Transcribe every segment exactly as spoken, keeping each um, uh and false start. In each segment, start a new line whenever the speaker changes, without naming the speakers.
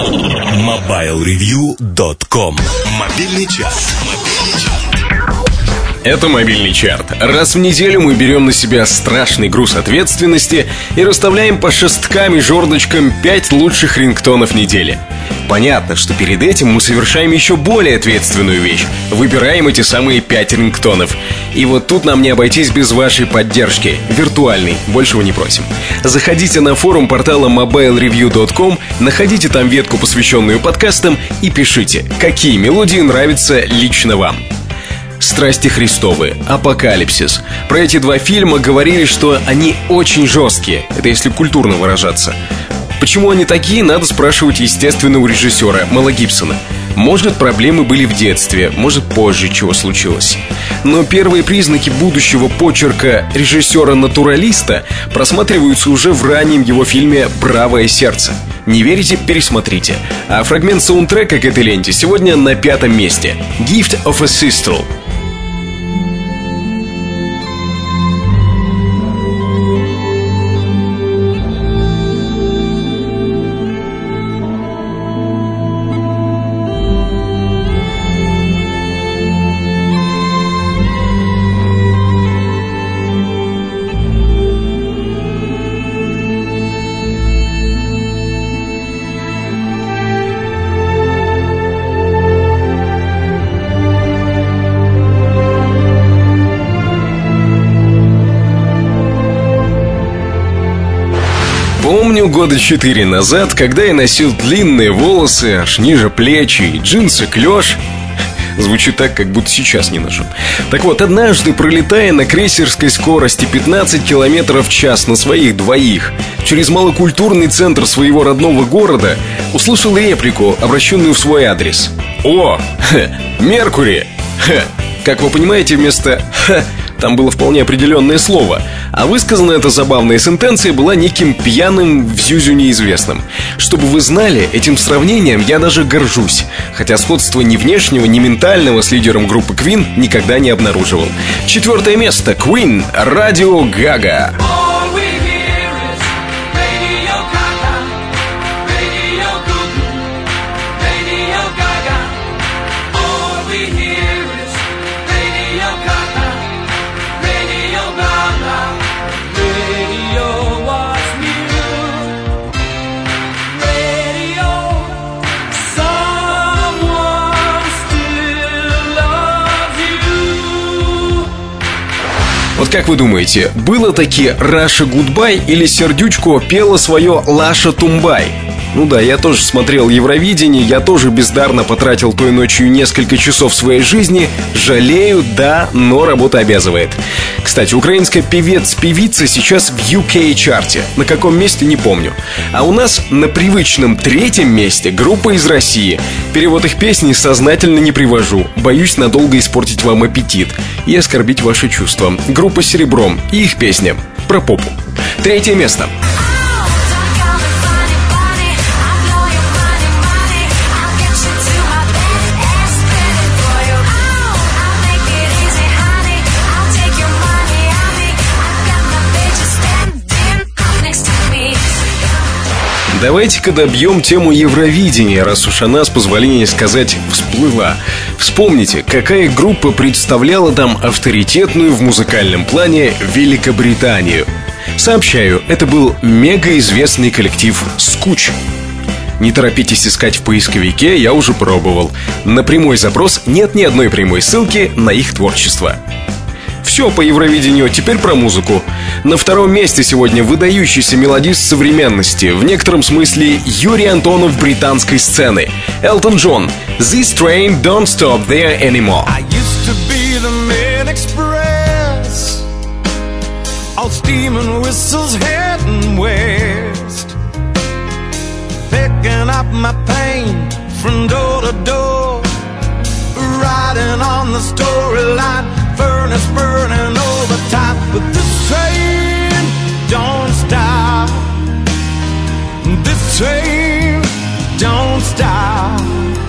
мобайл ревью точка ком. Мобильный час.
Это мобильный чарт. Раз в неделю мы берем на себя страшный груз ответственности и расставляем по шесткам и жердочкам пять лучших рингтонов недели. Понятно, что перед этим мы совершаем еще более ответственную вещь. Выбираем эти самые пять рингтонов. И вот тут нам не обойтись без вашей поддержки. Виртуальной, большего не просим. Заходите на форум портала мобайл ревью точка ком, находите там ветку, посвященную подкастам, и пишите, какие мелодии нравятся лично вам. «Страсти Христовы», «Апокалипсис». Про эти два фильма говорили, что они очень жесткие. Это если культурно выражаться. Почему они такие, надо спрашивать, естественно, у режиссера Мэла Гибсона. Может, проблемы были в детстве, может, позже чего случилось. Но первые признаки будущего почерка режиссера-натуралиста просматриваются уже в раннем его фильме «Бравое сердце». Не верите? Пересмотрите. А фрагмент саундтрека к этой ленте сегодня на пятом месте. «Gift of a Sister». Помню года четыре назад, когда я носил длинные волосы аж ниже плеч и джинсы клеш. Звучит так, как будто сейчас не ношу. Так вот, однажды, пролетая на крейсерской скорости пятнадцать километров в час на своих двоих через малокультурный центр своего родного города, услышал реплику, обращенную в свой адрес. «О, ха, Меркури!» ха. Как вы понимаете, вместо «ха» там было вполне определенное слово. А высказана эта забавная сентенция была неким пьяным взюзю неизвестным. Чтобы вы знали, этим сравнением я даже горжусь. Хотя сходства ни внешнего, ни ментального с лидером группы Queen никогда не обнаруживал. Четвертое место. Queen. Радио Гага. Вот как вы думаете, было таки Раша Гудбай или Сердючко пела свое Лаша Тумбай? Ну да, я тоже смотрел Евровидение, я тоже бездарно потратил той ночью несколько часов своей жизни. Жалею, да, но работа обязывает. Кстати, украинская певец-певица сейчас в ю кей-чарте. На каком месте, не помню. А у нас на привычном третьем месте группа из России. Перевод их песни сознательно не привожу. Боюсь надолго испортить вам аппетит и оскорбить ваши чувства. Группа «Серебром» и их песня про попу. Третье место. Давайте-ка добьем тему Евровидения, раз уж она, с позволения сказать, всплыла. Вспомните, какая группа представляла там авторитетную в музыкальном плане Великобританию. Сообщаю, это был мегаизвестный коллектив «Скуч». Не торопитесь искать в поисковике, я уже пробовал. На прямой запрос нет ни одной прямой ссылки на их творчество. Все по Евровидению, теперь про музыку. На втором месте сегодня выдающийся мелодист современности, в некотором смысле Юрий Антонов британской сцены. Элтон Джон. This train don't stop there anymore. I used to be the main express, all steam and whistles heading west, picking up my pain from door to door, riding on the storyline, furnace burning overtime. But this train don't stop. This train don't stop.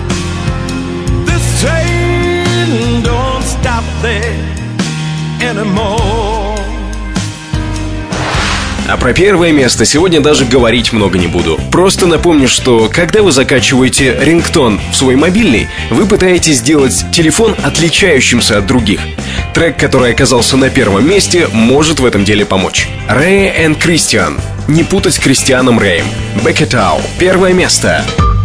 This train don't stop there anymore. А про первое место сегодня даже говорить много не буду. Просто напомню, что когда вы закачиваете рингтон в свой мобильный, вы пытаетесь сделать телефон отличающимся от других. Трек, который оказался на первом месте, может в этом деле помочь. Рэй и Кристиан. Не путать с Кристианом Рэем. Back It Out. Первое место.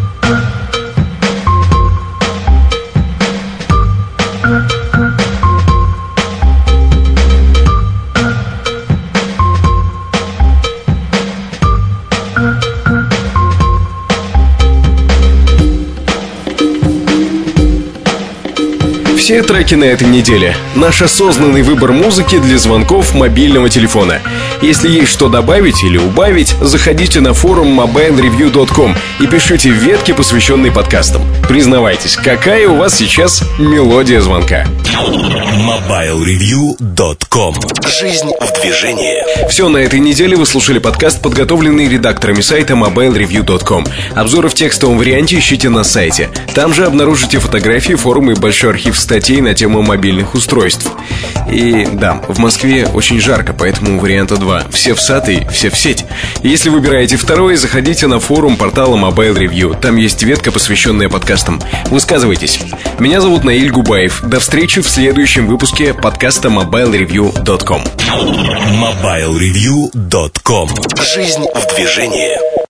Все треки на этой неделе – наш осознанный выбор музыки для звонков мобильного телефона. Если есть что добавить или убавить, заходите на форум мобайл ревью точка ком и пишите ветки, посвященные подкастам. Признавайтесь, какая у вас сейчас мелодия звонка.
мобайл ревью точка ком. Жизнь в движении.
Все, на этой неделе вы слушали подкаст, подготовленный редакторами сайта мобайл ревью точка ком. Обзоры в текстовом варианте ищите на сайте. Там же обнаружите фотографии, форумы и большой архив статей на тему мобильных устройств. И да, в Москве очень жарко, поэтому варианта два. Все в сад и все в сеть. Если выбираете второй, заходите на форум портала Mobile Review. Там есть ветка, посвященная подкастам. Высказывайтесь. Меня зовут Наиль Губаев. До встречи в следующем выпуске подкаста мобайл ревью точка ком.
мобайл ревью точка ком. Жизнь в движении.